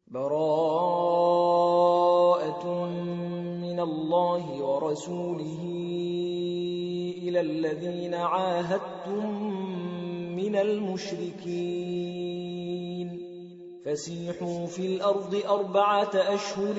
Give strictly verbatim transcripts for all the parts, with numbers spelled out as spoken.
براءة من الله ورسوله إلى الذين عاهدتم من المشركين فسيحوا في الأرض أربعة أشهر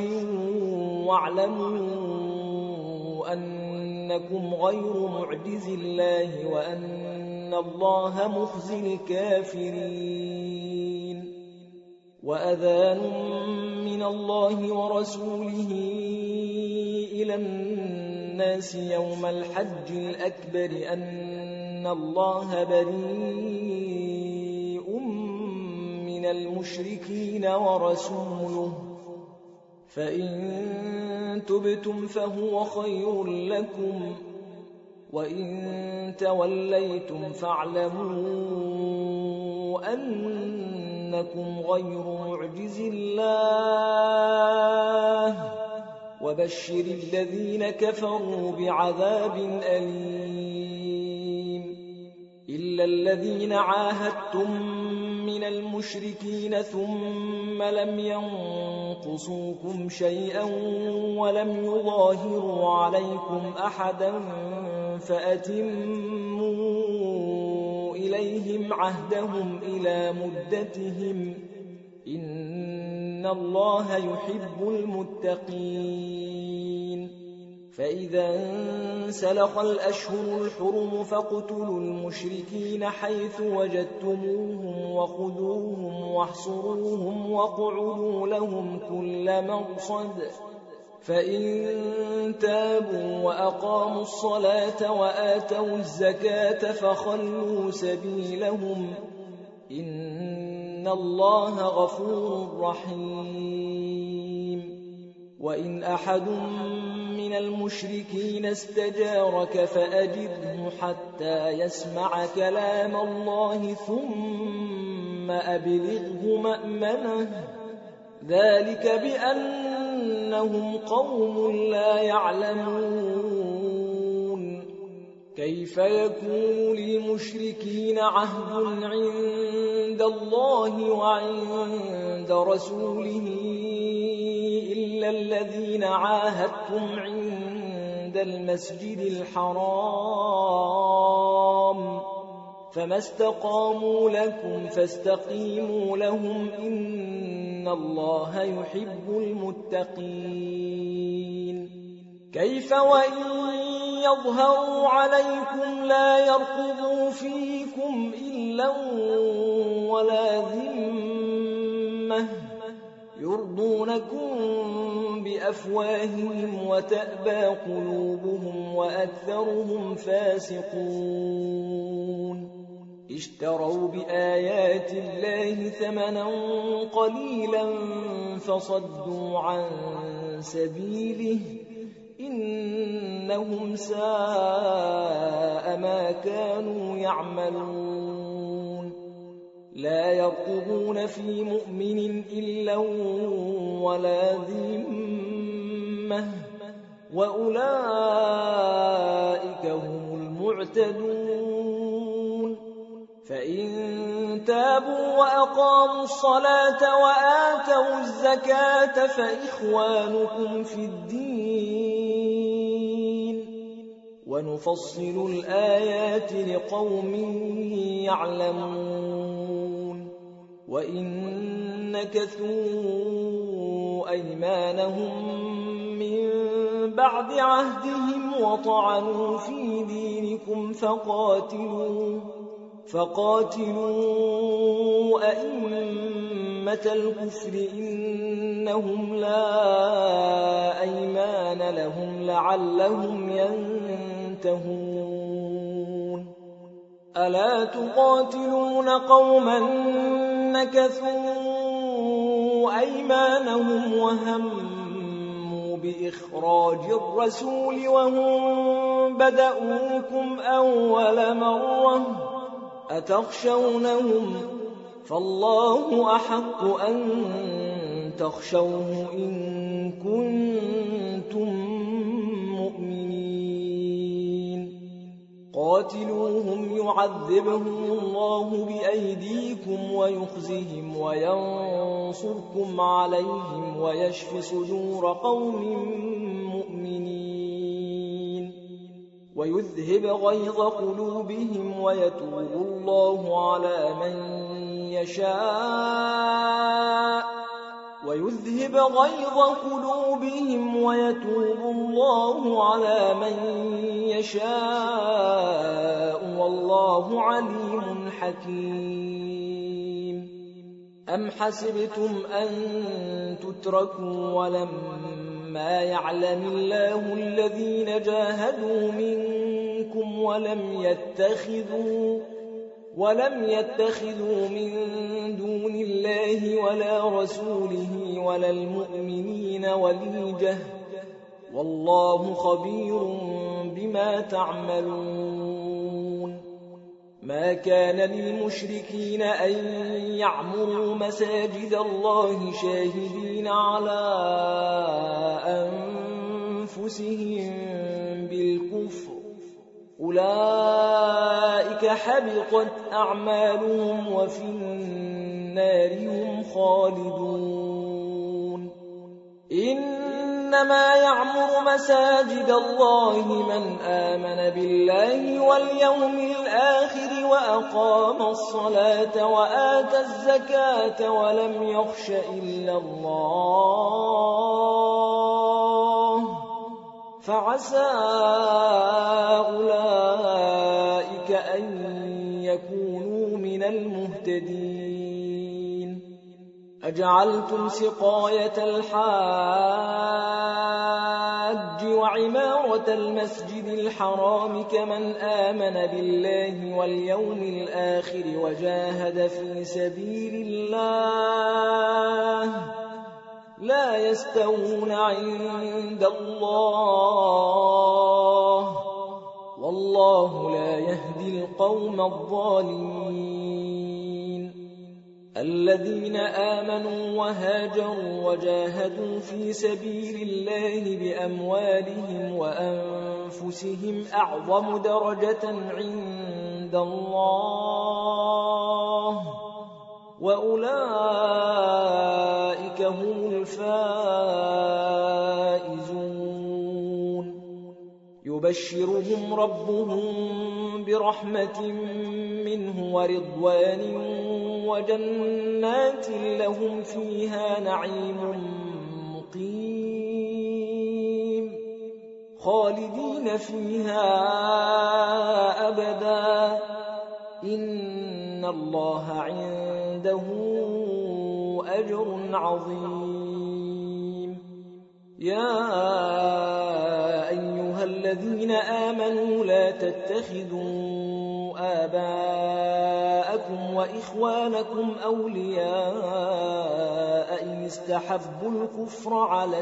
واعلموا أنكم غير معجز الله وأن الله مخزي الكافرين وأذان من الله ورسوله إلى الناس يوم الحج الأكبر أن الله بريء من المشركين ورسوله فإن تبتم فهو خير لكم وإن توليتم فاعلموا أنكم غير معجز الله وبشر الذين كفروا بعذاب أليم إلا الذين عاهدتم من المشركين ثم لم ينقصوكم شيئا ولم يظاهروا عليكم أحدا فأتموا إليهم عهدهم إلى مدتهم إن الله يحب المتقين فإذا انسلخ الأشهر الحرم فاقتلوا المشركين حيث وجدتموهم وخذوهم واحصروهم واقعدوا لهم كل مرصد فإن تابوا وأقاموا الصلاة وآتوا الزكاة فخلوا سبيلهم إن الله غفور رحيم وإن أحد من المشركين استجارك فأجره حتى يسمع كلام الله ثم أبلغه مأمنه ذلك بأنهم قوم لا يعلمون كيف يكون للمشركين عهد عند الله وعند رسوله إلا الذين عاهدتم عند المسجد الحرام فما استقاموا لكم فاستقيموا لهم إن الله يحب المتقين كيف وإن يظهروا عليكم لا يرقبوا فيكم إلا ولا ذمة يرضونكم بأفواههم وتأبى قلوبهم وأكثرهم فاسقون اشتروا بآيات الله ثمنا قليلا فصدوا عن سبيله إنهم ساء ما كانوا يعملون لا يرقبون في مؤمن إلا ولا ذمة وأولئك هم المعتدون فإن تابوا وأقاموا الصلاة وآتوا الزكاة فإخوانكم في الدين ونفصل الآيات لقوم يعلمون وإن نكثوا أيمانهم من بعد عهدهم وطعنوا في دينكم فقاتلوا فقاتلوا أئمة الكفر إنهم لا أيمان لهم لعلهم ينتهون ألا تقاتلون قوما نكثوا أيمانهم وهموا بإخراج الرسول وهم بدأوكم أول مرة أتخشونهم فالله أحق أن تخشوه إن كنتم مؤمنين قاتلوهم يعذبهم الله بأيديكم ويخزهم وينصركم عليهم ويشف صدور قوم مؤمنين ويذهب غيظ قلوبهم ويتوب الله على من يشاء ويذهب غيظ قلوبهم ويتوب الله على من يشاء والله عليم حكيم. أم حسبتم أن تتركوا ولما يعلم الله الذين جاهدوا منكم ولم يتخذوا ولم يتخذوا من دون الله ولا رسوله ولا المؤمنين وليجة والله خبير بما تعملون. ما كان للمشركين أن يعمروا مساجد الله شاهدين على أنفسهم بالكفر أولئك حبطت أعمالهم وفي النار هم خالدون. إنما يعمر مساجد الله من آمن بالله واليوم الآخر وأقام الصلاة وآتى الزكاة ولم يخش إلا الله فعسى أولئك أن يكونوا من المهتدين. أجعلتم سقاية الحاج وعمارة المسجد الحرام كمن آمن بالله واليوم الآخر وجاهد في سبيل الله لا يستوون عند الله والله لا يهدي القوم الظالمين. الذين آمنوا وهاجروا وجاهدوا في سبيل الله بأموالهم وأنفسهم أعظم درجة عند الله وأولئك هم الفائزون. يبشرهم ربهم برحمة منه ورضوان وجنات لهم فيها نعيم مقيم خالدين فيها أبدا إن الله عنده أجر عظيم. يا أيها الذين آمنوا لا تتخذوا آباءكم وإخوانكم أولياء إن استحبوا الكفر على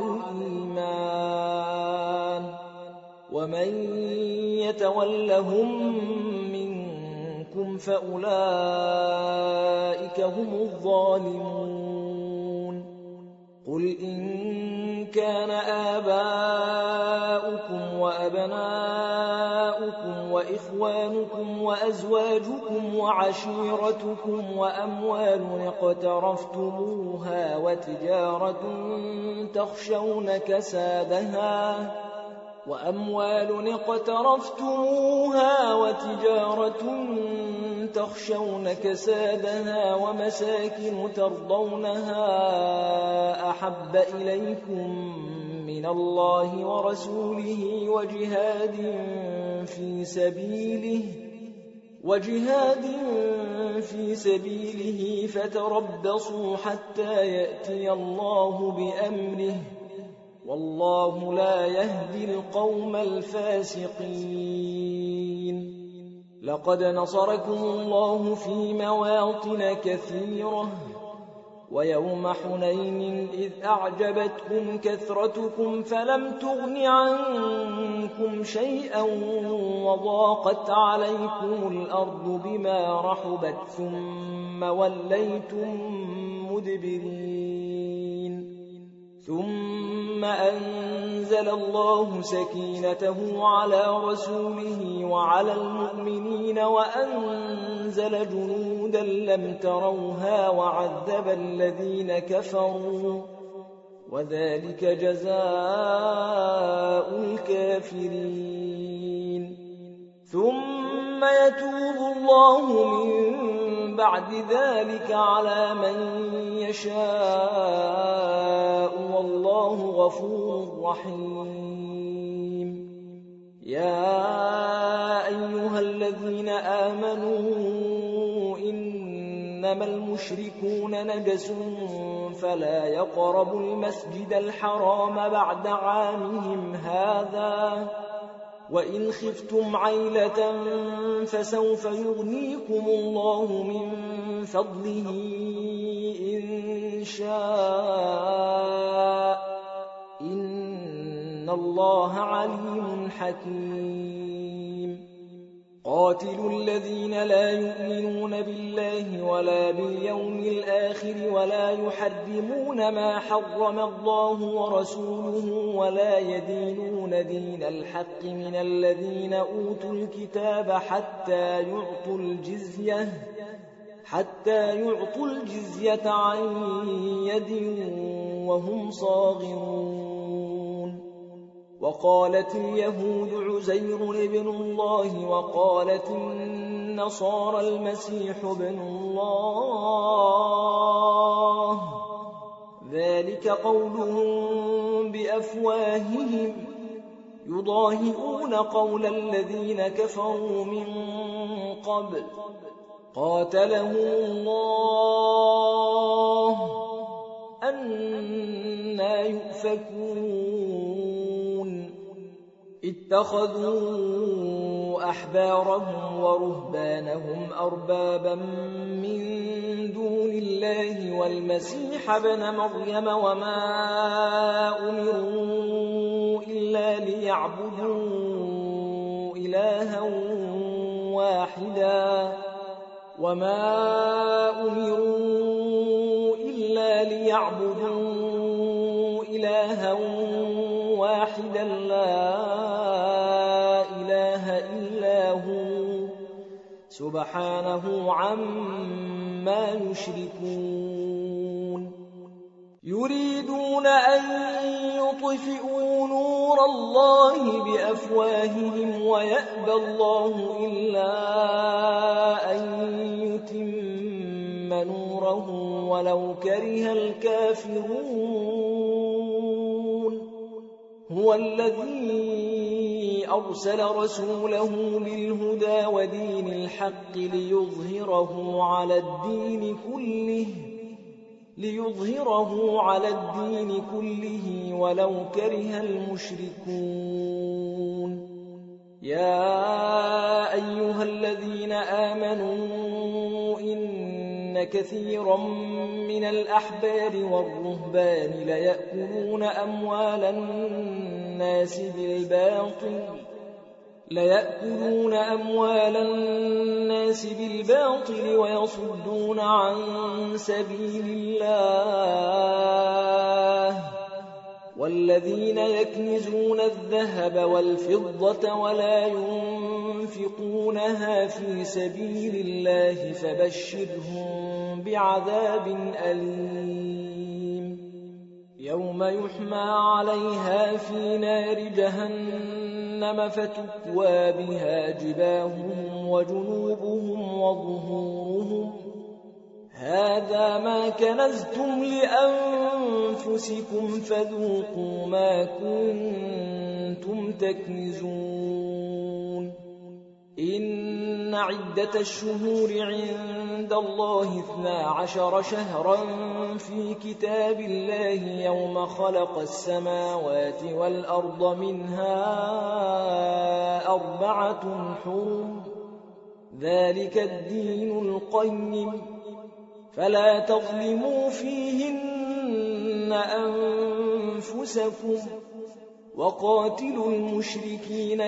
الإيمان ومن يتولهم منكم فأولئك هم الظالمون. قل إن كان آباؤكم وأبناؤكم وإخوانكم وأزواجكم وعشيرتكم وأموال اقترفتموها وتجارة تخشون كسادها وأموال اقترفتموها وتجارة تخشون كسادها ومساكن ترضونها أحب إليكم من الله ورسوله وجهاد في سبيله وجهاد في سبيله فتربصوا حتى يأتي الله بأمره والله لا يهدي القوم الفاسقين. لقد نصركم الله في مواطن كثيرة ويوم حنين إذ أعجبتكم كثرتكم فلم تغن عنكم شيئا وضاقت عليكم الأرض بما رحبت ثم وليتم مدبرين ثم ثم أنزل الله سكينته على رسوله وعلى المؤمنين وأنزل جنودا لم تروها وعذب الذين كفروا وذلك جزاء الكافرين ثم يتوب الله من بعد ذلك على من يشاء والله غفور رحيم يا أيها الذين آمنوا إنما المشركون نجس فلا يقربوا المسجد الحرام بعد عامهم هذا وإن خفتم عيلة فسوف يغنيكم الله من فضله إن شاء إن الله عليم حكيم قاتلوا الذين لا يؤمنون بالله ولا باليوم الآخر ولا يحرمون ما حرم الله ورسوله ولا يدينون دين الحق من الذين أوتوا الكتاب حتى يعطوا الجزية حتى يعطوا الجزية عن يد وهم صاغرون وقالت اليهود عزير ابن الله وقالت النصارى المسيح ابن الله ذلك قولهم بأفواههم يضاهئون قول الذين كفروا من قبل قاتلهم الله أنى يؤفكون اتخذوا أحبارهم ورهبانهم أربابا من دون الله والمسيح ابن مريم وما أمروا إلا ليعبدوا إلها واحدا وما أمروا إلا ليعبدوا إلها واحدا لا إله إلا هو سبحانه عما يشركون يريدون أن يطفئوا نور الله بأفواههم ويأبى الله إلا أن يتم نوره ولو كره الكافرون هو الذي أرسل رسوله بالهدى ودين الحق ليظهره على الدين كله ليظهره على الدين كله ولو كره المشركون يا أيها الذين آمنوا إن كثيرا من الأحبار والرهبان ليأكلون أموال الناس بالباطل ليأكلون أموال الناس بالباطل ويصدون عن سبيل الله والذين يكنزون الذهب والفضة ولا ينفقونها في سبيل الله فبشرهم بعذاب أليم يوم يحمى عليها في نار جهنم فتكوى بها جباههم وجنوبهم وظهورهم هذا ما كنزتم لأنفسكم فذوقوا ما كنتم تكنزون إن عدة الشهور عند الله اثنا عشر شهرا في كتاب الله يوم خلق السماوات والأرض منها أربعة حرم ذلك الدين القيم فلا تظلموا فيهن أنفسكم وقاتلوا المشركين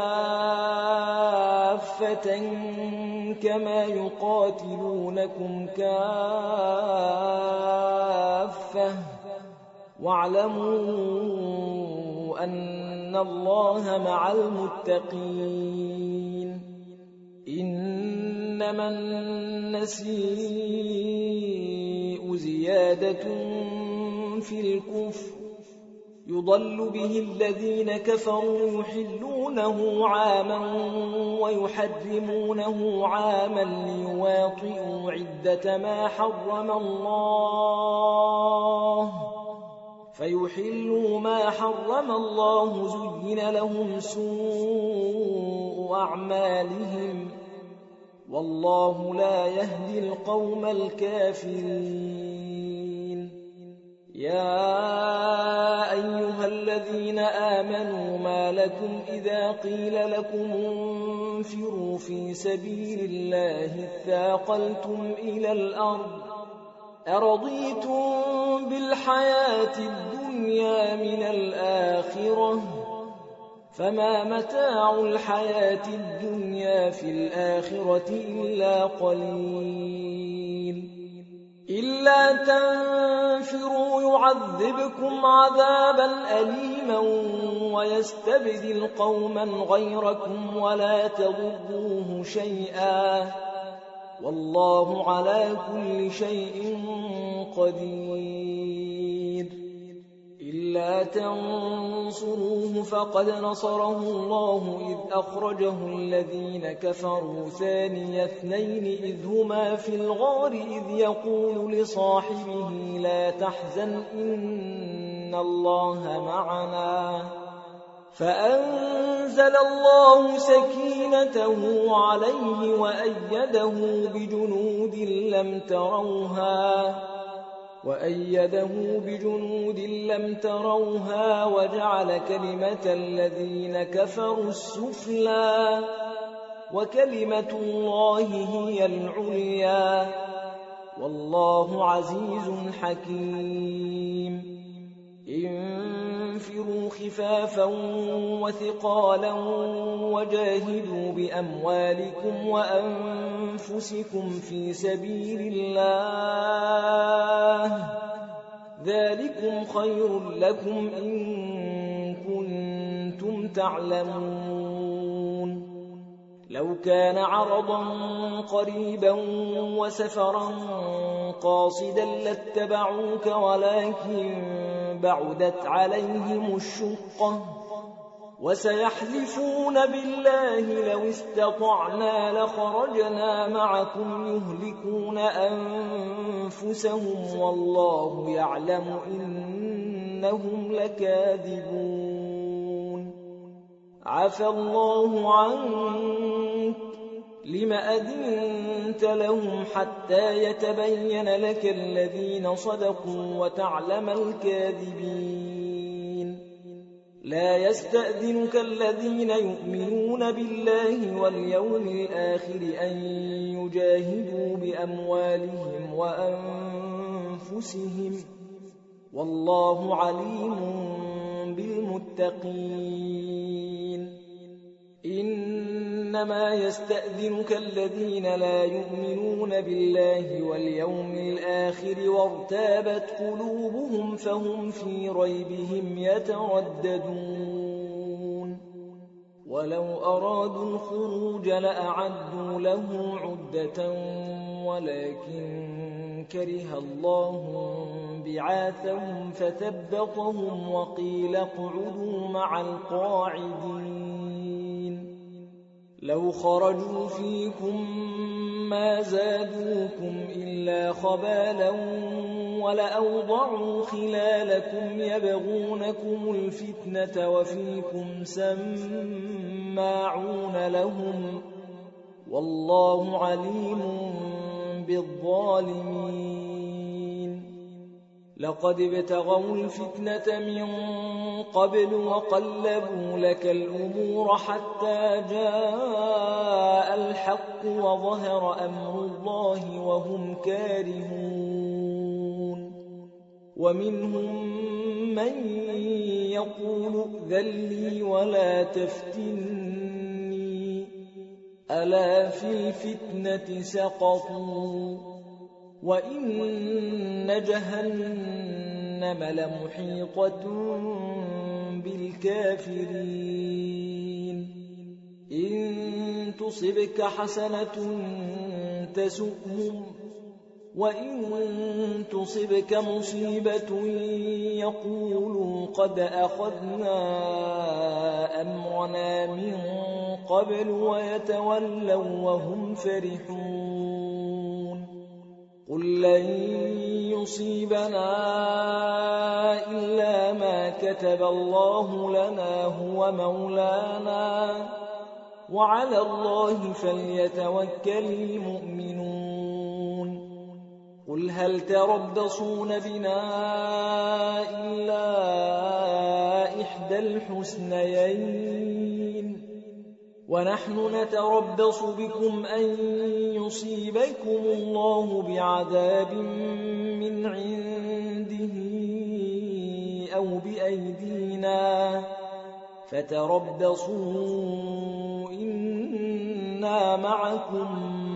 كافة كما يقاتلونكم كافة واعلموا أن الله مع المتقين إنما النسيء زيادة في الكفر يضل به الذين كفروا يحلونه عاما ويحرمونه عاما ليواطئوا عدة ما حرم الله فيحلوا ما حرم الله زين لهم سوء أعمالهم والله لا يهدي القوم الكافرين يا أيها الذين آمنوا ما لكم إذا قيل لكم انفروا في سبيل الله اثاقلتم إلى الأرض أرضيتم بالحياة الدنيا من الآخرة فما متاع الحياة الدنيا في الآخرة إلا قليل إلا تنفروا يعذبكم عذابا أليما ويستبدل قوما غيركم ولا تضروه شيئا والله على كل شيء قدير إلا تنصروه فقد نصره الله إذ أخرجه الذين كفروا ثاني اثنين إذ هما في الغار إذ يقول لصاحبه لا تحزن إن الله معنا فأنزل الله سكينته عليه وأيده بجنود لم تروها وأيده بجنود لم تروها وجعل كلمة الذين كفروا السفلى وكلمة الله هي العليا والله عزيز حكيم انفروا خفافا وثقالا وجاهدوا بأموالكم وأنفسكم في سبيل الله ذلكم خير لكم إن كنتم تعلمون لو كان عرضا قريبا وسفرا قاصدا لاتبعوك ولكن بعدت عليهم الشقة وسيحلفون بالله لو استطعنا لخرجنا معكم يهلكون أنفسهم والله يعلم إنهم لكاذبون عفى الله عنك لم أذنت لهم حتى يتبين لك الذين صدقوا وتعلم الكاذبين لا يستأذنك الذين يؤمنون بالله واليوم الآخر أن يجاهدوا بأموالهم وأنفسهم والله عليم بالمتقين إنما يستأذنك الذين لا يؤمنون بالله واليوم الآخر وارتابت قلوبهم فهم في ريبهم يترددون ولو أرادوا الخروج لأعدوا له عدة ولكن كره الله بعاثهم فثبطهم وقيل اقعدوا مع القاعدين لو خرجوا فيكم ما زادوكم إلا خبالا ولأوضعوا خلالكم يبغونكم الفتنة وفيكم سماعون لهم والله عليم بالظالمين لقد ابتغوا الفتنة من قبل وقلبوا لك الأمور حتى جاء الحق وظهر أمر الله وهم كارهون ومنهم من يقول ائذن لي ولا تفتني ألا في الفتنة سقطوا وإن جهنم جهنم لمحيطة بالكافرين إن تصبك حسنة تسؤهم وإن تصبك مصيبة يقولوا قد أخذنا أمرنا من قبل ويتولوا وهم فرحون قل لن يصيبنا إلا ما كتب الله لنا هو مولانا وعلى الله فليتوكل المؤمنون قل هل تربصون بنا إلا إحدى الحسنيين ونحن نتربص بكم أن يصيبكم الله بعذاب من عنده أو بأيدينا فتربصوا إنا معكم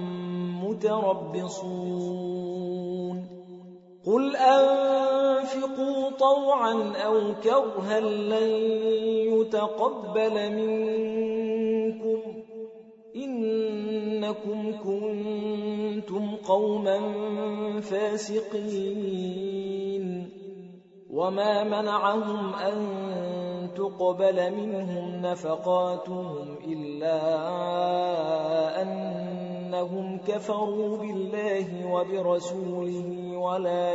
متربصون قل أنفقوا طوعا أو كرها لن يتقبل منكم إنكم كنتم قوما فاسقين وما منعهم أن تقبل منهم نفقاتهم إلا أنهم كفروا بالله وبرسوله ولا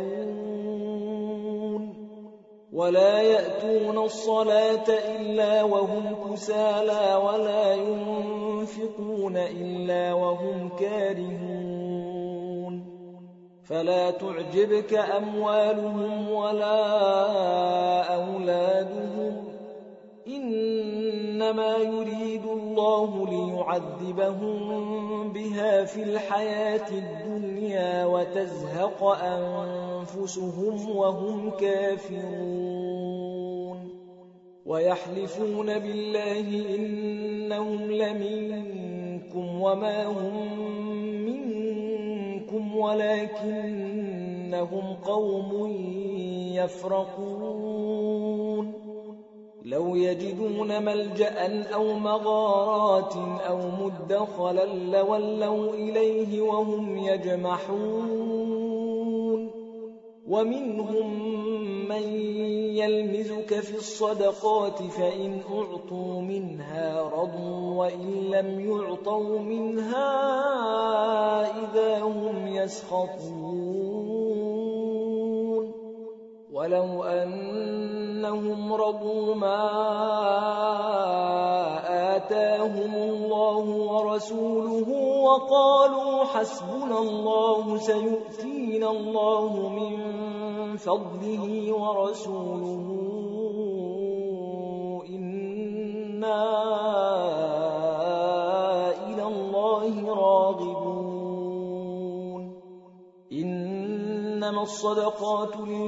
يأتون ولا يأتون الصلاة إلا وهم كسالى ولا ينفقون إلا وهم كارهون فلا تعجبك أموالهم ولا أولادهم إنما يريد الله ليعذبهم بها في الحياة الدنيا وتزهق أنفسهم وهم كافرون ويحلفون بالله إنهم لمنكم وما هم منكم ولكنهم قوم يفرقون لو يجدون ملجأ أو مغارات أو مدخلا لولوا إليه وهم يجمحون ومنهم من يلمزك في الصدقات فإن أعطوا منها رضوا وإن لم يعطوا منها إذا هم يسخطون ولو أنهم رضوا ما آتاهم الله ورسوله وقالوا حسبنا الله سيؤتينا الله من فضله ورسوله إنا إلى الله راغبون إنما الصدقات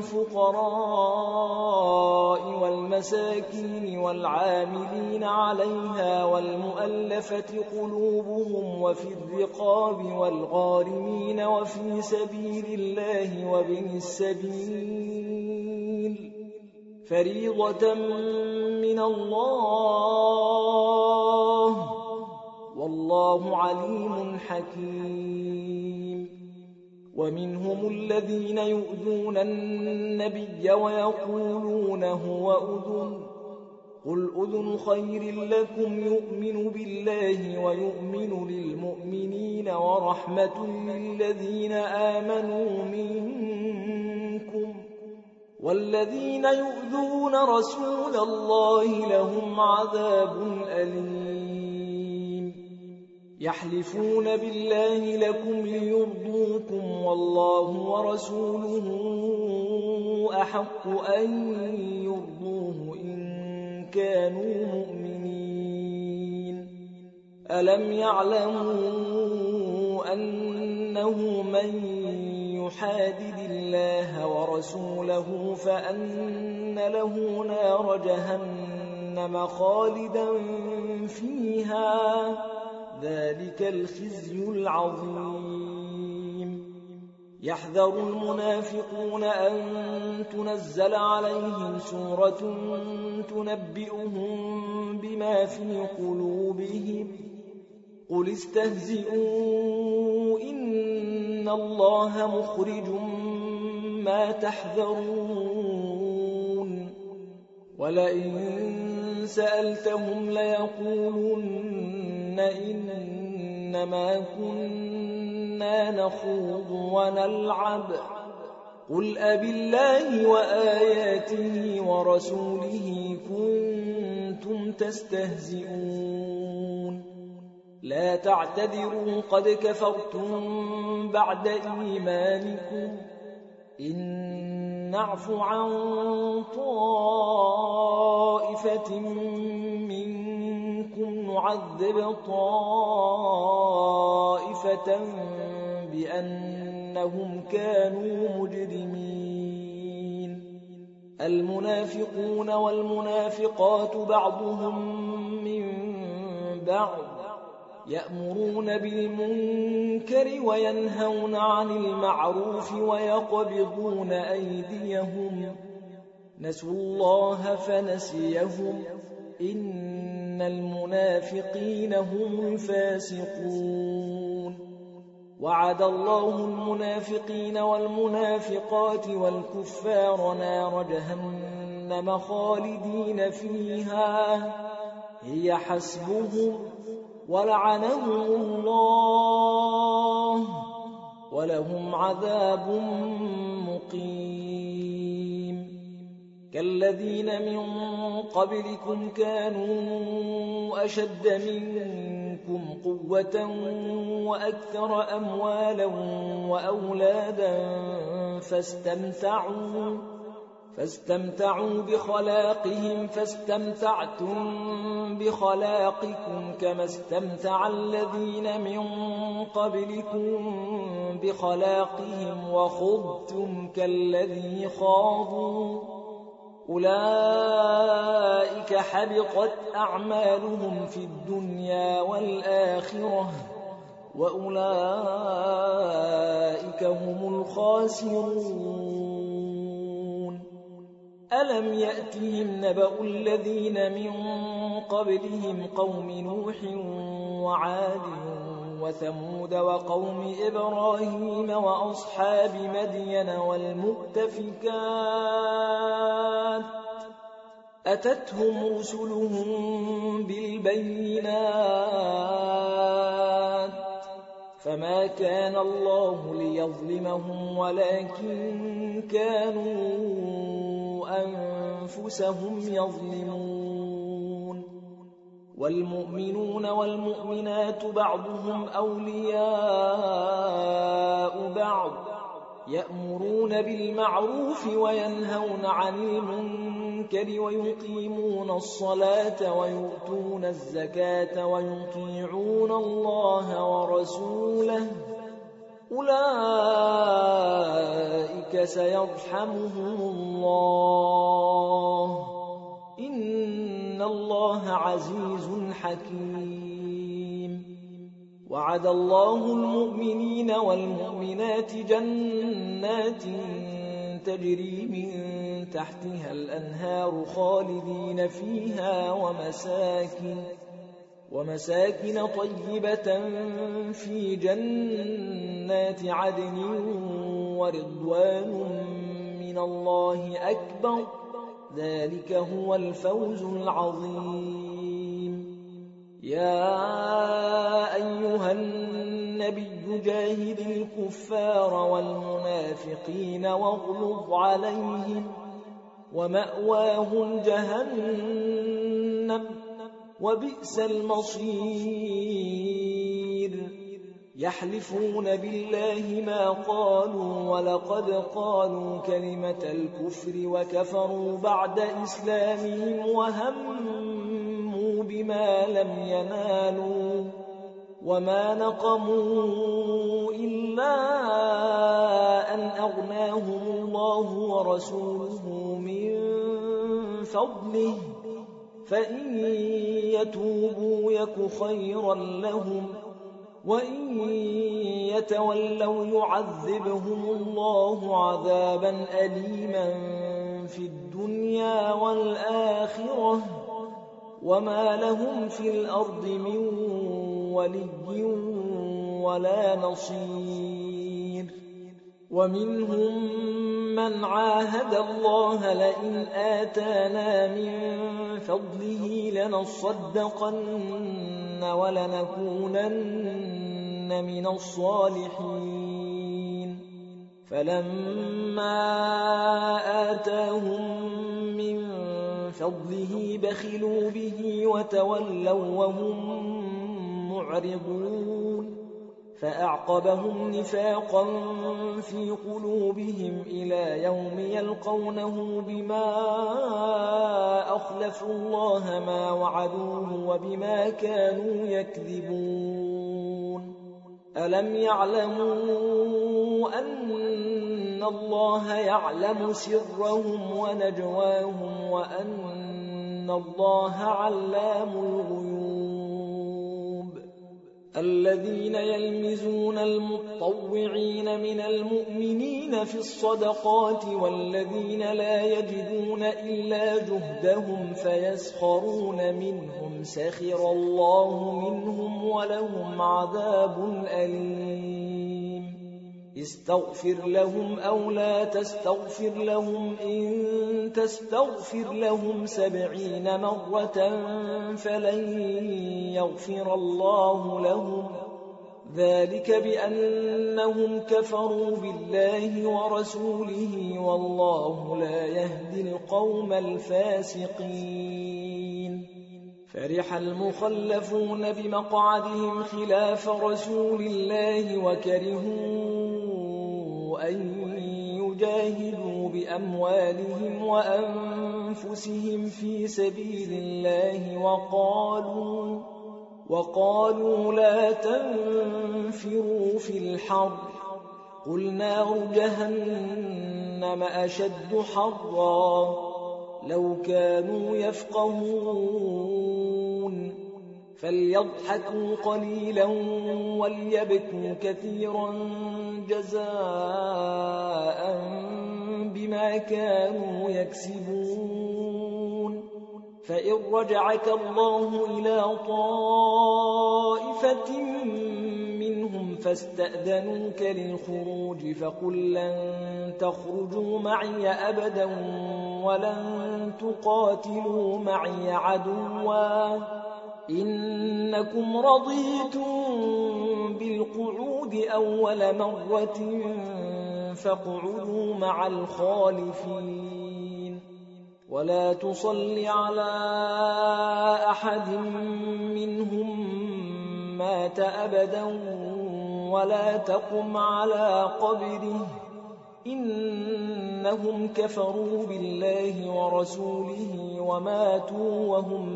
للفقراء والمساكين والعاملين عليها والمؤلفة قلوبهم وفي الرقاب والغارمين وفي سبيل الله وابن السبيل فريضة من الله والله عليم حكيم ومنهم الذين يؤذون النبي ويقولون هو أذن قل أذن خير لكم يؤمن بالله ويؤمن للمؤمنين ورحمة للذين آمنوا منكم والذين يؤذون رسول الله لهم عذاب أليم يحلفون بالله لكم ليرضوكم والله ورسوله أحق أن يرضوه إن كانوا مؤمنين ألم يعلموا أنه من يحادد الله ورسوله فأن له نار جهنم خالدا فيها ذلك الخزي العظيم يحذر المنافقون أن تنزل عليهم سورة تنبئهم بما في قلوبهم قل استهزئوا إن الله مخرج ما تحذرون ولئن سألتهم ليقولن إنما كنا نخوض ونلعب قل أبالله وآياته ورسوله كنتم تستهزئون لا تعتذروا قد كفرتم بعد إيمانكم إن نعف عن طائفة منكم نعذب طائفة بأنهم كانوا مجرمين المنافقون والمنافقات بعضهم من بعض يأمرون بالمنكر وينهون عن المعروف ويقبضون أيديهم نسوا الله فنسيهم إن المنافقين هم الفاسقون وعد الله المنافقين والمنافقات والكفار نار جهنم خالدين فيها هي حسبهم ولعنهم الله ولهم عذاب مقيم كالذين من قبلكم كانوا أشد منكم قوة وأكثر أموالا وأولادا فاستمتعوا فاستمتعوا بخلاقهم فاستمتعتم بخلاقكم كما استمتع الذين من قبلكم بخلاقهم وخضتم كالذي خاضوا أولئك حبطت أعمالهم في الدنيا والآخرة وأولئك هم الخاسرون ألم يأتهم نبأ الذين من قبلهم قوم نوح وعاد وثمود وقوم إبراهيم وأصحاب مدين والمؤتفكات أتتهم رسلهم بالبينات فما كان الله ليظلمهم ولكن كانوا أنفسهم يظلمون والمؤمنون والمؤمنات بعضهم أولياء بعض يأمرون بالمعروف وينهون عن المنكر ويقيمون الصلاة ويؤتون الزكاة ويطيعون الله ورسوله أولئك سيرحمهم الله إن الله عزيز حكيم وعد الله المؤمنين والمؤمنات جنات تجري من تحتها الأنهار خالدين فيها ومساكن ومساكن طيبة في جنات عدن ورضوان من الله أكبر ذلك هو الفوز العظيم يا أيها النبي جاهد الكفار والمنافقين واغلظ عليهم ومأواهم جهنم وبئس المصير يحلفون بالله ما قالوا ولقد قالوا كلمة الكفر وكفروا بعد إسلامهم وهموا بما لم ينالوا وما نقموا إلا أن أغناهم الله ورسوله من فضله فإن يتوبوا يك خيرا لهم وإن يتولوا يعذبهم الله عذابا أليما في الدنيا والآخرة وما لهم في الأرض من ولي ولا نصير. ومنهم من عاهد الله لئن آتانا من فضله لنصدقن ولنكونن من الصالحين. فلما آتاهم من فضله بخلوا به وتولوا وهم معرضون، فأعقبهم نفاقا في قلوبهم إلى يوم يلقونه بما أخلفوا الله ما وعدوه وبما كانوا يكذبون. ألم يعلموا أن الله يعلم سرهم ونجواهم وأن الله علام الغيوب؟ الذين يلمزون المطوعين من المؤمنين في الصدقات والذين لا يجدون إلا جهدهم فيسخرون منهم سخر الله منهم ولهم عذاب أليم. استغفر لهم أو لا تستغفر لهم إن تستغفر لهم سبعين مرة فلن يغفر الله لهم، ذلك بأنهم كفروا بالله ورسوله والله لا يهدي القوم الفاسقين. فرح المخلفون بمقعدهم خلاف رسول الله وكرهوا أن يجاهدوا بأموالهم وأنفسهم في سبيل الله وقالوا, وقالوا لا تنفروا في الحر قل نار جهنم أشد حرا لو كانوا يفقهون. فليضحكوا قليلا وليبكوا كثيرا جزاء بما كانوا يكسبون. فإن رجعك الله إلى طائفة منهم فاستأذنوك للخروج فقل لن تخرجوا معي أبدا ولن تقاتلوا معي عدوا إنكم رضيتم بالقعود أول مرة فاقعدوا مع الخالفين. ولا تصل على أحد منهم مات أبدا ولا تقم على قبره إنهم كفروا بالله ورسوله وماتوا وهم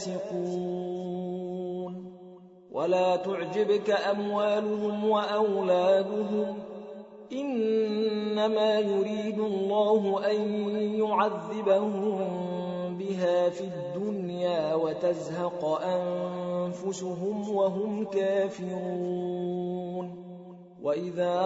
فاسقون. ولا تعجبك أموالهم وأولادهم إنما يريد الله أن يعذبهم بها في الدنيا وتزهق أنفسهم وهم كافرون. وإذا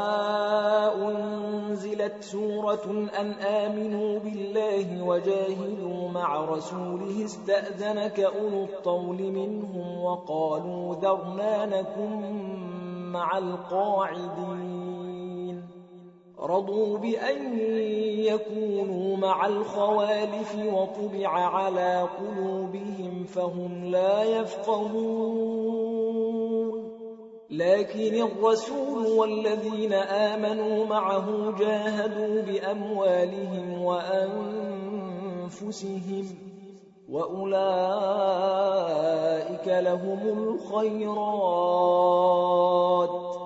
أنزلت سورة أن آمنوا بالله وجاهدوا مع رسوله استأذنك أولو الطول منهم وقالوا ذرنا نكن مع القاعدين. رضوا بأن يكونوا مع الخوالف وطبع على قلوبهم فهم لا يفقهون. لكن الرسول والذين آمنوا معه جاهدوا بأموالهم وأنفسهم وأولئك لهم الخيرات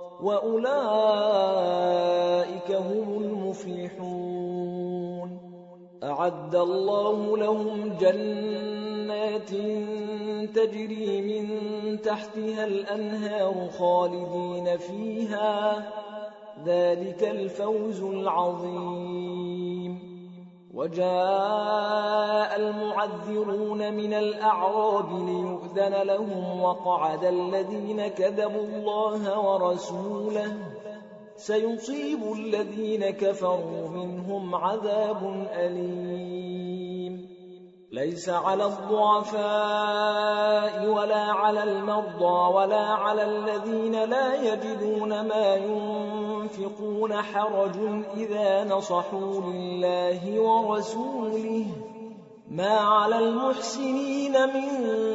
وأولئك هم المفلحون. أعد الله لهم جنات تجري من تحتها الأنهار خالدين فيها ذلك الفوز العظيم. وجاء المعذرون من الأعراب ليؤذن لهم وقعد الذين كذبوا الله ورسوله سيصيب الذين كفروا منهم عذاب أليم ليس على الضعفاء ولا على المرضى ولا على الذين لا يجدون ما ينفقون حرج إذا نصحوا لله ورسوله ما على المحسنين من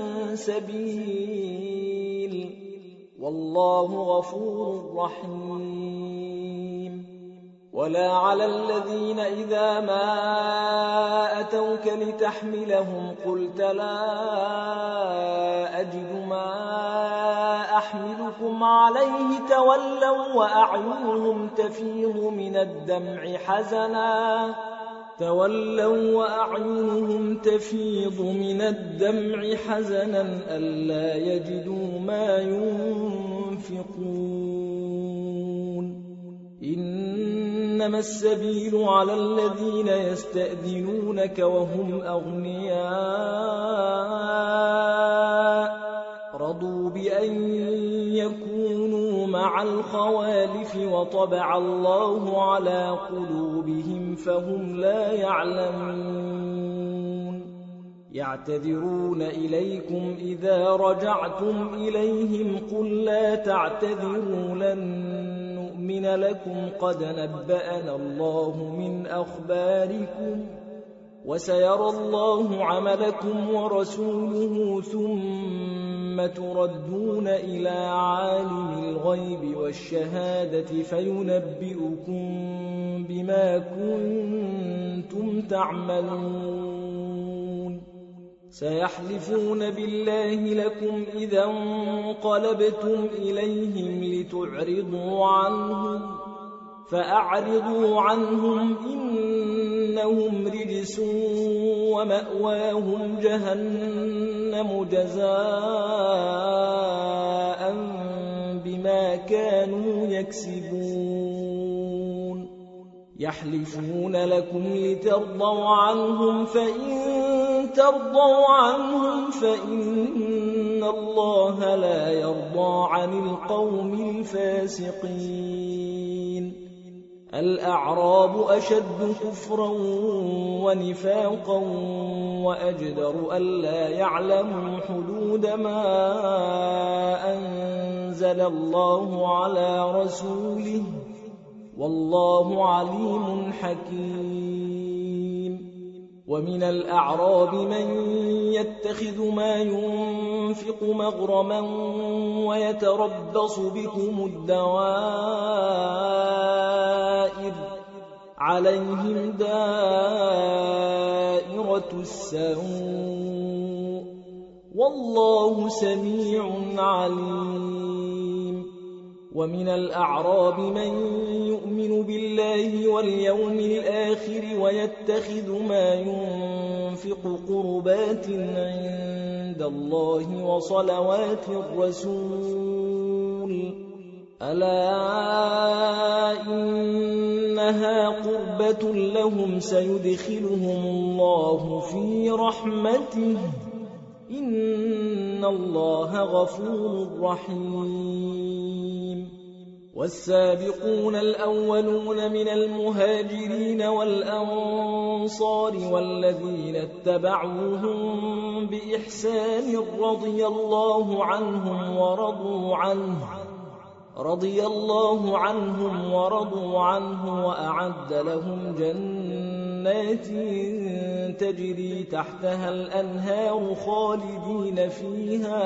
سبيل والله غفور رحيم ولا على الذين إذا ما أتوك لتحملهم قلت لا أجد ما أحملكم عليه تولوا وأعينهم تفيض من الدمع حزنا تولوا وأعينهم تفيض من الدمع حزنا ألا يجدوا ما ينفقون إنما السبيل على الذين يستأذنونك وهم أغنياء رضوا بأن يكونوا مع الخوالف وطبع الله على قلوبهم فهم لا يعلمون يعتذرون إليكم إذا رجعتم إليهم قل لا تعتذروا لن نؤمن لكم قد نبأنا الله من أخباركم وسيرى الله عملكم ورسوله ثم تردون إلى عالم الغيب والشهادة فينبئكم بما كنتم تعملون سيحلفون بالله لكم إذا انقلبتم إليهم لتعرضوا عنهم فأعرضوا عنهم إنهم رجس ومأواهم جهنم جزاء بما كانوا يكسبون يحلفون لكم لترضوا عنهم فإن ترضوا عنهم فإن الله لا يرضى عن القوم الفاسقين الأعراب أشد كفرا ونفاقا وأجدر ألا يعلموا حدود ما أنزل الله على رسوله والله عليم حكيم ومن الأعراب من يتخذ ما ينفق مغرما ويتربص بكم الدوائر عليهم دائرة السوء والله سميع عليم ومن الأعراب من يؤمن بالله واليوم الآخر ويتخذ ما ينفق قربات عند الله وصلوات الرسول ألا إنها قربة لهم سيدخلهم الله في رحمته إن الله غفور رحيم والسابقون الأولون من المهاجرين والأنصار والذين اتبعوهم بإحسان رضي الله عنهم ورضوا عنه رضي الله عنهم ورضوا عنه وأعد لهم جنات تجري تحتها الأنهار خالدين فيها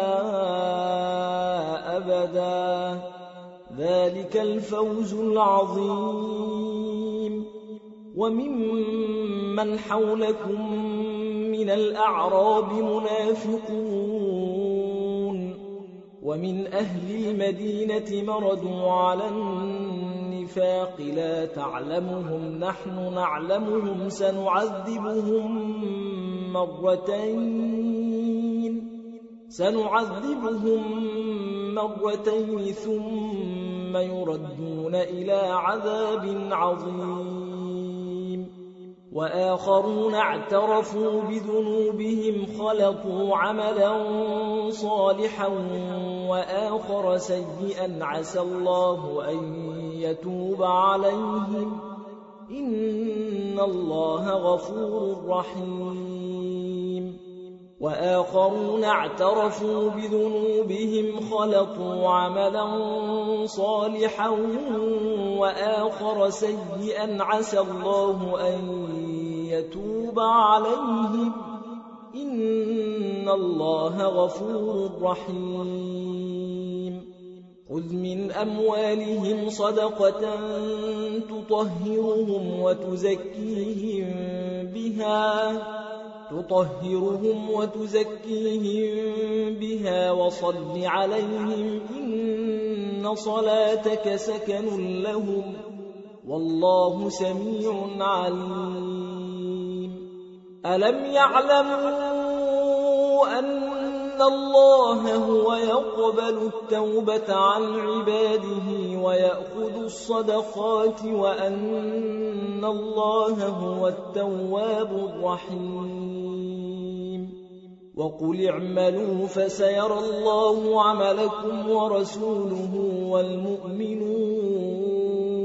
أبدا ذلك الفوز العظيم وممن حولكم من الأعراب منافقون ومن أهل المدينة مردوا على النفاق لا تعلمهم نحن نعلمهم سنعذبهم مرتين سنعذبهم مرتين ثم يردون إلى عذاب عظيم وآخرون اعترفوا بذنوبهم خلطوا عملا صالحا وآخر سيئا عسى الله أن يتوب عليهم إن الله غفور رحيم وآخرون اعترفوا بذنوبهم خلطوا عملا صالحا وآخر سيئا عسى الله أن يتوب عليهم إن الله غفور رحيم خذ من أموالهم صدقة تطهرهم وتزكيهم بها تطهرهم وتزكيهم بها وصل عليهم إن صلاتك سكن لهم والله سميع عليم ألم يعلموا أن الله هو يقبل التوبة عن عباده ويأخذ الصدقات وأن الله هو التواب الرحيم وقل اعملوا فسيرى الله عملكم ورسوله والمؤمنون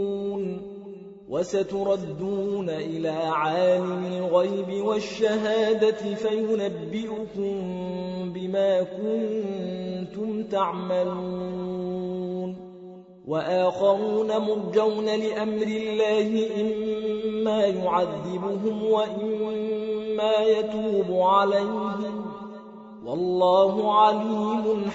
وستردون إلى عالم الغيب والشهادة فينبئكم بما كنتم تعملون وآخرون مرجون لأمر الله إما يعذبهم وإما يتوب عليهم والله عليم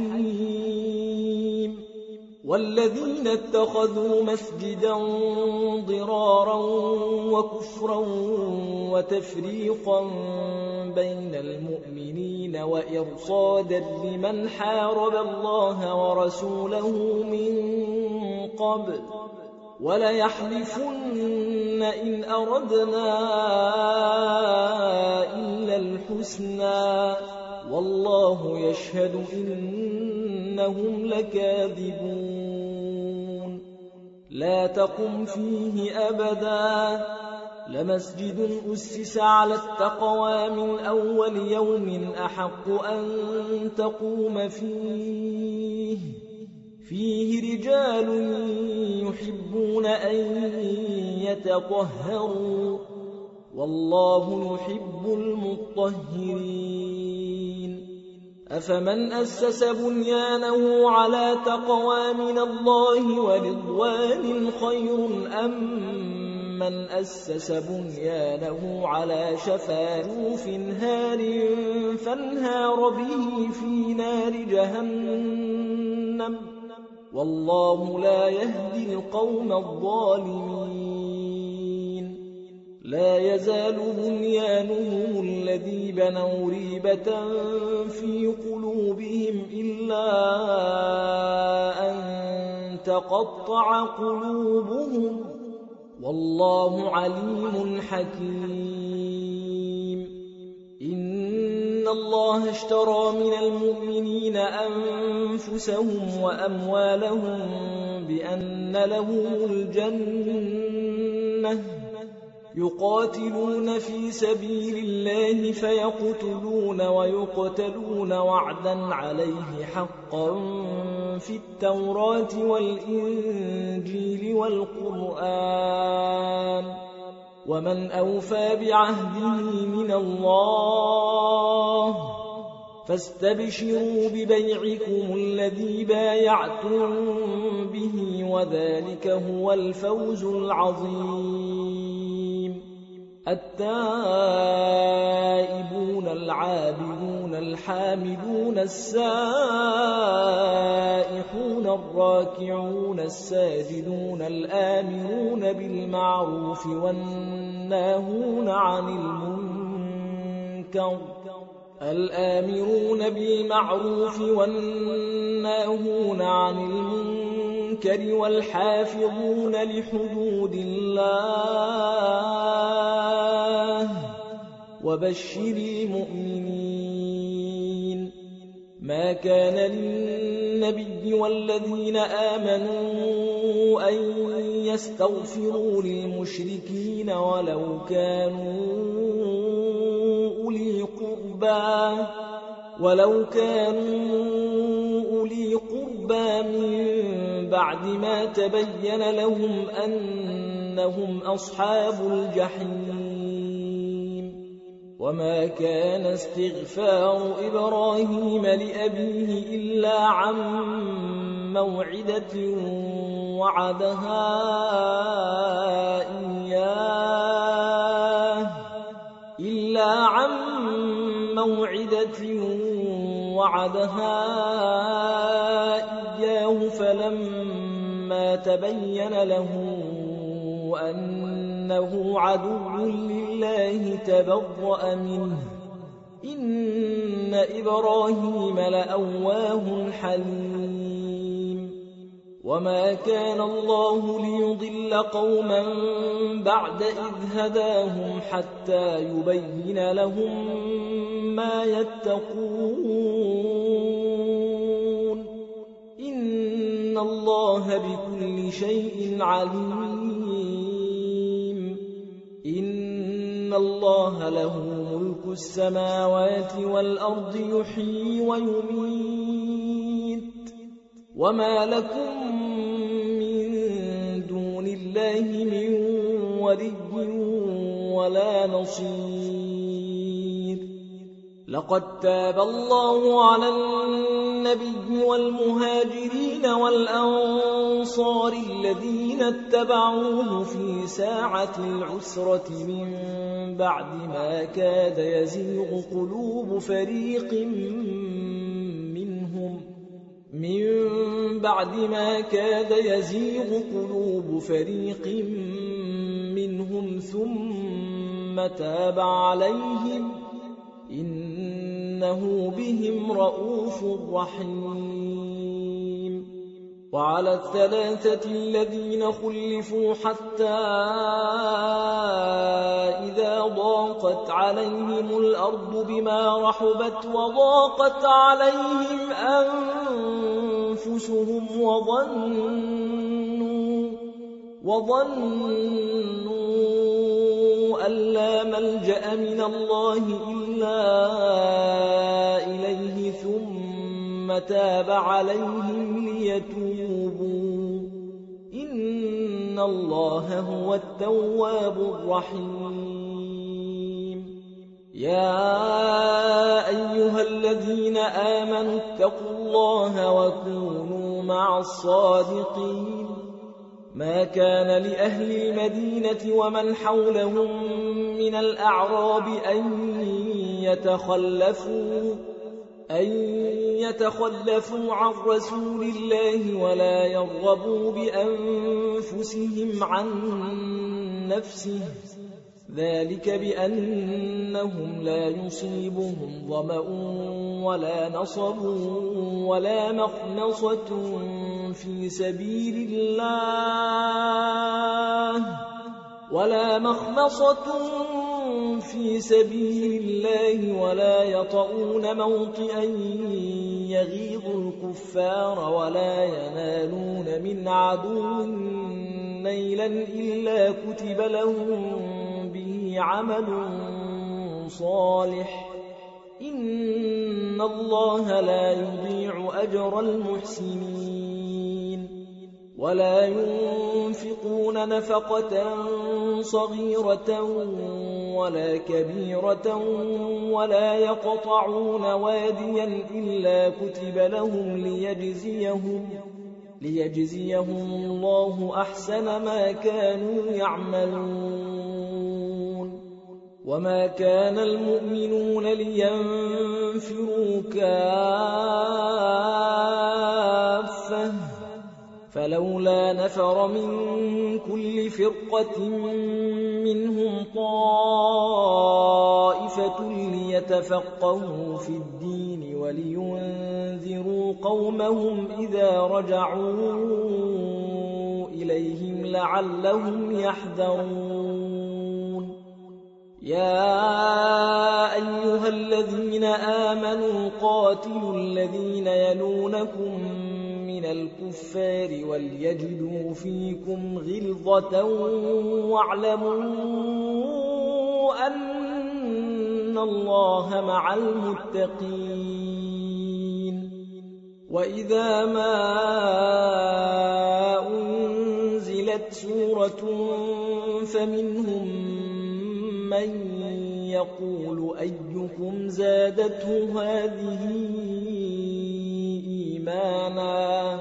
حكيم والذين اتخذوا مسجدا ضرارا وكفرا وتفريقا بين المؤمنين وإرصادا لمن حارب الله ورسوله من قبل وليحلفن إن أردنا إلا الحسنى والله يشهد إنهم لكاذبون لا تقم فيه أبدا لمسجد أسس على التقوى من أول يوم أحق أن تقوم فيه فيه رجال يحبون أن يتطهروا والله يحب المطهرين أفمن أسس بنيانه على تقوى من الله ورضوان خير أم من أسس بنيانه على شفا جرف هار فانهار به في نار جهنم والله لا يهدي القوم الظالمين لا يزال بنيانهم الذي بنوا ريبة في قلوبهم إلا أن تقطع قلوبهم والله عليم حكيم إن الله اشترى من المؤمنين أنفسهم وأموالهم بأن لهم الجنة يقاتلون في سبيل الله فيقتلون ويقتلون وعدا عليه حقا في التوراة والإنجيل والقرآن ومن أوفى بعهده من الله فاستبشروا ببيعكم الذي بايعتم به وذلك هو الفوز العظيم التائبون العابدون الحامدون السائحون الراكعون الساجدون الآمرون بالمعروف والناهون عن المنكر الآمرون بالمعروف والناهون عن المنكر والحافظون لحدود الله وبشر المؤمنين ما كان للنبي والذين آمنوا أن يستغفروا للمشركين ولو كانوا أولي قربى ولو كانوا أولي قربى من بعد ما تبين لهم أنهم أصحاب الجحيم وما كان استغفار إبراهيم لأبيه إلا عن موعدة وعدها إياه إلا عن موعدة وعدها إياه فلما تبين له أنه عدو لله تبرأ منه إن إبراهيم لأواه حليم وما كان الله ليضل قوما بعد إذ هداهم حتى يبين لهم ما يتقون إن الله بكل شيء عليم إن الله له ملك السماوات والأرض يحيي ويميت وما لكم من دون الله من ولي ولا نصير لقد تاب الله على النبي والمهاجرين والأنصار الذين اتبعوه في ساعة العسرة من بعد ما كاد يزيغ قلوب فريق منهم من بعد ما كاد يزيغ قلوب فريق منهم ثم تاب عليهم إنه بهم رؤوف رحيم وعلى الثلاثة الذين خلفوا حتى إذا ضاقت عليهم الأرض بما رحبت وضاقت عليهم أنفسهم وظنوا وظنوا أن لا ملجأ من الله إلا إليه ثم تاب عليهم ليتوبوا إن الله هو التواب الرحيم يا أيها الذين آمنوا اتقوا الله وكونوا مع الصادقين ما كان لأهل المدينة ومن حولهم من الأعراب أن يتخلفوا أن يتخلفوا عن رسول الله ولا يرغبوا بأنفسهم عن نفسه ذلك بأنهم لا يصيبهم ظمأ ولا نصب ولا مخنصة في سبيل الله ولا مخنصة في سبيل الله ولا يطؤون موطئا يغيظ الكفار ولا ينالون من عدو نيلا إلا كتب لهم به عمل صالح إن الله لا يضيع أجر المحسنين ولا ينفقون نفقة صغيرة ولا كبيرة ولا يقطعون واديا إلا كتب لهم ليجزيهم ليجزيهم الله أحسن ما كانوا يعملون وما كان المؤمنون لينفروا كافة فلولا نفر من كل فرقة منهم طائفة ليتفقهوا في الدين ولينذروا قومهم إذا رجعوا إليهم لعلهم يحذرون يا أيها الذين آمنوا قاتلوا الذين يلونكم من الكفار وليجدوا فيكم غلظة واعلموا أن الله مع المتقين. وإذا ما أنزلت سورة فمنهم من يقول أيكم زادته هذه إيمانا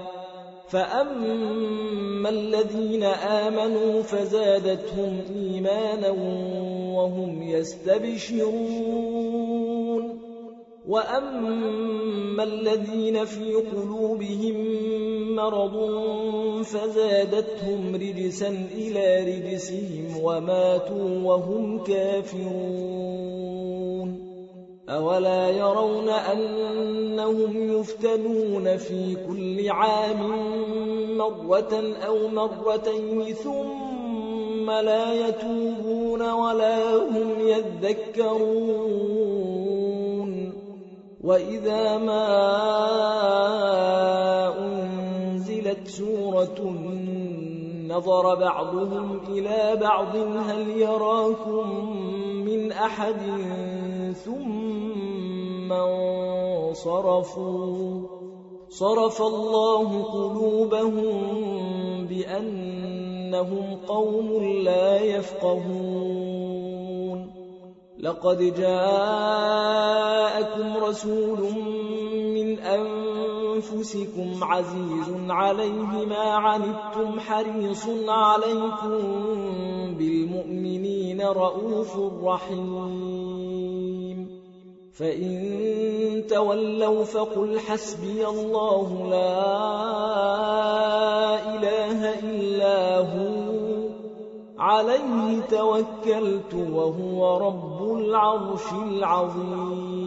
فأما الذين آمنوا فزادتهم إيمانا وهم يستبشرون وأما الذين في قلوبهم مرض فزادتهم رجسا إلى رجسهم وماتوا وهم كافرون. أولا يرون أنهم يفتنون في كل عام مرة أو مرتين ثم لا يتوبون ولا هم يذكرون. وإذا ما أنزلت سورة نظر بعضهم إلى بعض هل يراكم من أحد ثم انصرفوا صرف الله قلوبهم بأنهم قوم لا يفقهون. لقد جاءكم رسول من أنفسكم عزيز عليه ما عنتم حريص عليكم بالمؤمنين رؤوف رحيم. فإن تولوا فقل حسبي الله لا إله إلا هو عليه توكلت وهو رب العرش العظيم.